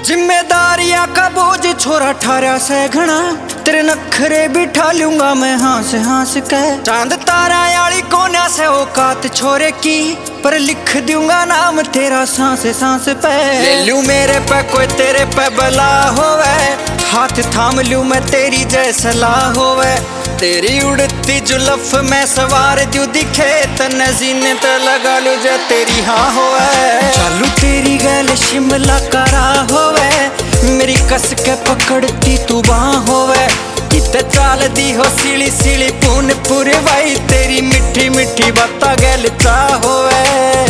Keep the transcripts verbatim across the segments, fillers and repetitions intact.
जिम्मेदारियां का बोझ छोरा ठारा से घना, तेरे नखरे बिठा लूंगा मैं हांस हांस के। चांद तारा याली कोन्या से औकात छोरे की, पर लिख दूंगा नाम तेरा सांस सांस पे। ले लूं मेरे पे कोई तेरे पे बला होवे, हाथ थाम लूं मैं तेरी जैसा ला होवे। तेरी उड़ती जुल्फ में सवार जो दिखे तन जीने ते लगा लूं जे तेरी हाँ होवे। चालू तेरी गैल शिमला करा होवे, मेरी कस के पकड़ती तू बाँ होवे। किते चाल दी हो सीली सीली पून पूरे भाई, तेरी मिठी मिठी बाता गैल चा होवे।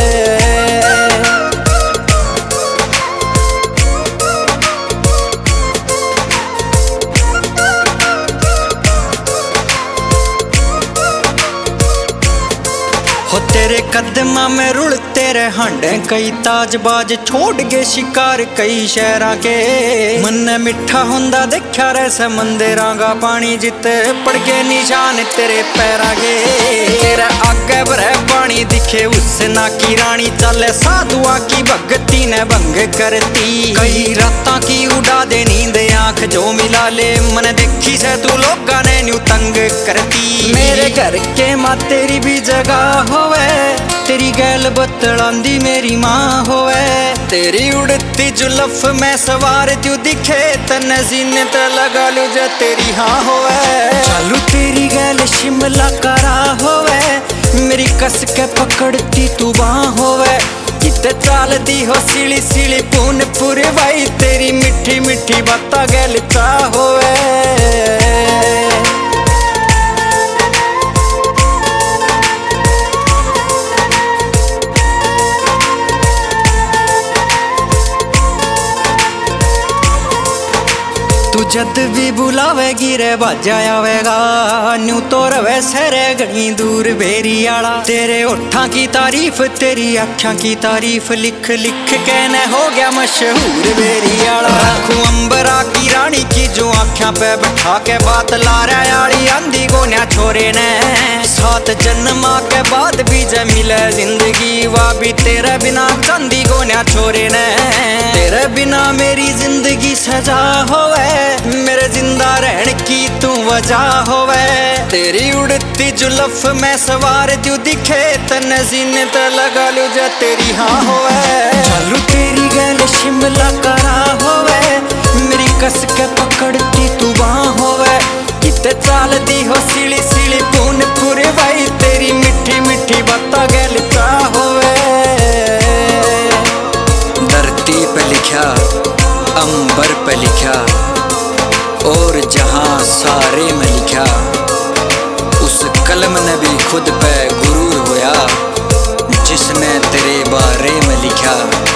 हो तेरे कदमा में रुल तेरे हांडे कई ताजबाज, छोड़ गए शिकार कई शहरा के। मन मिठा हुंदा देखा रे समंदरां गा पानी, जिते पड़ गए निशान तेरे पैरा के। तेरे आगे भरे पानी दिखे उस ना की रानी, चले साधुआ की भगती ने भंग करती। कई रातां की उड़ा दे नींद आंख जो मिला ले, मन देखी से तू लोगा ने न्यू तंग करती। मेरे घर के माँ तेरी भी जगह होवे, तेरी गैल बतलांदी मेरी माँ होवे। तेरी उड़ती जुल्फ में सवार जो दिखे तन जीने ते लगा लूं जे तेरी हाँ होवे। चालू तेरी गैल शिमला करा होवे, मेरी कस के पकड़ती तू बाँ होवे। किते चाल दी हो सीली सीली पून पूरे भाई, तेरी मिठी मिठी बाता गैल चा होवे। तू जद भी बुलावेगी रे बाजा आवेगा, न्यू तो रवे सरे घनी दूर बेरी आला। तेरे ओठा की तारीफ तेरी आँखों की तारीफ, लिख लिख के न हो गया मशहूर बेरी आला। रखूं अंबरा की रानी की जो आँखों पे बैठा के बात ला रहा यारी, आंधी गोन्या छोरे ने। सात जन्मा के बाद भी जे मिले जिंदगी, वाह भी तेरे बिना चांदी गोन्या छोरे ने। तेरे बिना मेरी जिंदगी सजा होवे, मेरे जिंदा रहने की तू वजह होवे। तेरी उड़ती जुल्फ में सवार जो दिखे तन जीने ते लगा लूं जे तेरी हाँ होवे। चालू तेरी गैल शिमला करा होवे, मेरी कस के पकड़ती तू बाँ होवे। किते चाल दी हो सीली सीली पून पूरे भाई, तेरी मिठी मिठी बाता गैल चा होवे। धरती पे लिखा अंबर पे लिखा, और जहां सारे में लिखा, उस कलम ने भी खुद पे गुरूर होया, जिसने तेरे बारे में लिखा।